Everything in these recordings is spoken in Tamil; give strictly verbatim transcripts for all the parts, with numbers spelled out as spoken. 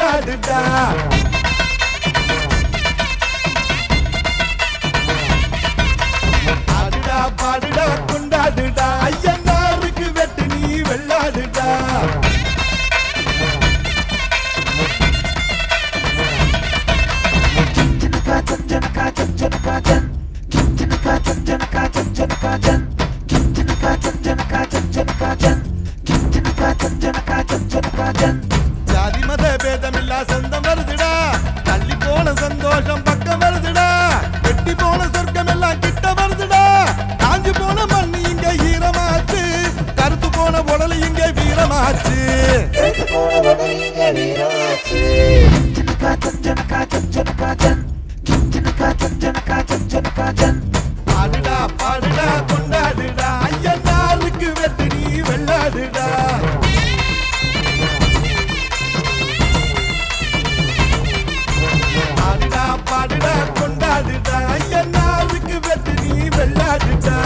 கொண்டாடுடா. ஆடுடா பாடுடா கொண்டாடுடா, ஐயனாருக்கு வெட்டு நீ வெள்ளாடுடா. ஜாதி மத பேதமில்லா சொந்தம் வருதுடா, தள்ளி போன சந்தோஷம் பக்கம் வருதுடா, வெட்டி போன சொர்க்கம் எல்லாம் கிட்ட வருதுடா. காஞ்சு போன மண்ணு இங்க ஈரமாச்சு, கருத்து போன உடல் இங்க வீரமாச்சு. ஆடுடா பாடுடா கொண்டாடுடா, ஐயனாருக்கு வெட்டு நீ வெள்ளாடுடா. ஆடுடா பாடுடா கொண்டாடுடா, ஐயனாருக்கு வெட்டு நீ வெள்ளாடுடா.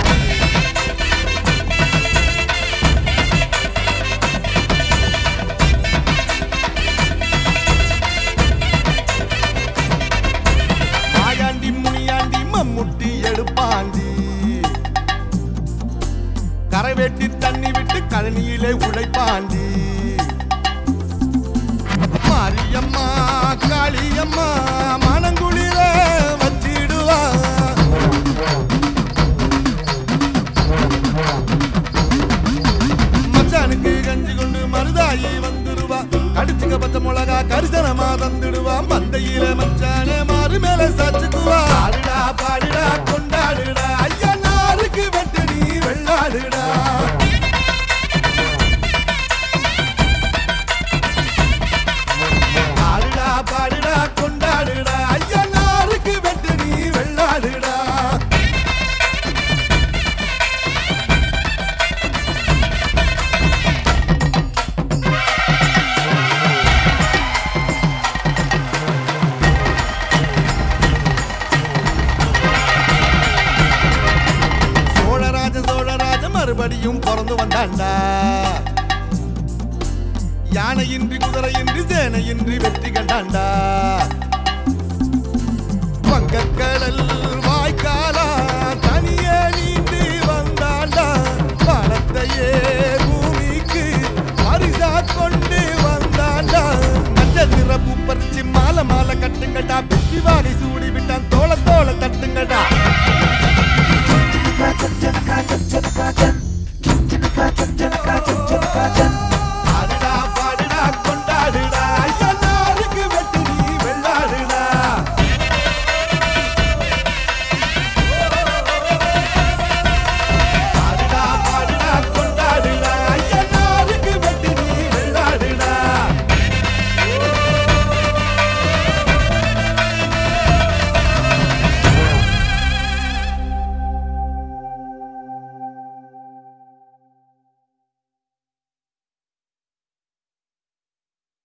மாயாண்டி முனியாண்டி மம்முட்டி எடுப்பாண்டி, கரை வெட்டி தண்ணி விட்டு கழனியிலே உழைப்பாண்டி. மாரியம்மா காளியம்மா மனங்குளிர வச்சிடுவா, மச்சானுக்கு கஞ்சி கொண்டு மருதாயி வந்துடுவா, கடிச்சுக்க பச்சை மிளகா கரிசனமா தந்துடுவா. மந்தையில மச்சானே மாறு மேல சாச்சுக்குவா. ஆடுடா பாடுடா கொண்டாடுடா, ஐயனாருக்கு வெட்டு நீ வெள்ளாடுடா. ஆடுடா பாடுடா கொண்டாடுடா, ஐயனாருக்கு வெட்டு நீ வெள்ளாடுடா. சோழராஜ சோழராஜ மறுபடியும் பிறந்து வந்தாண்டா, யானையின்றி குதிரையின்றி சேனையின்றி வெற்றி கண்டாண்டா. வங்கக்கடல் வாய்க்காலா தனியே நீந்தி வந்தாண்டா, பணத்தையே பூமிக்கு பரிசா கொண்டு வந்தாண்டா. நட்சத்திர பூ பறிச்சு மாலை மாலை கட்டுங்கடா, பிச்சி வாகை சூடி விட்டான் தோள தோள தட்டுங்கடா.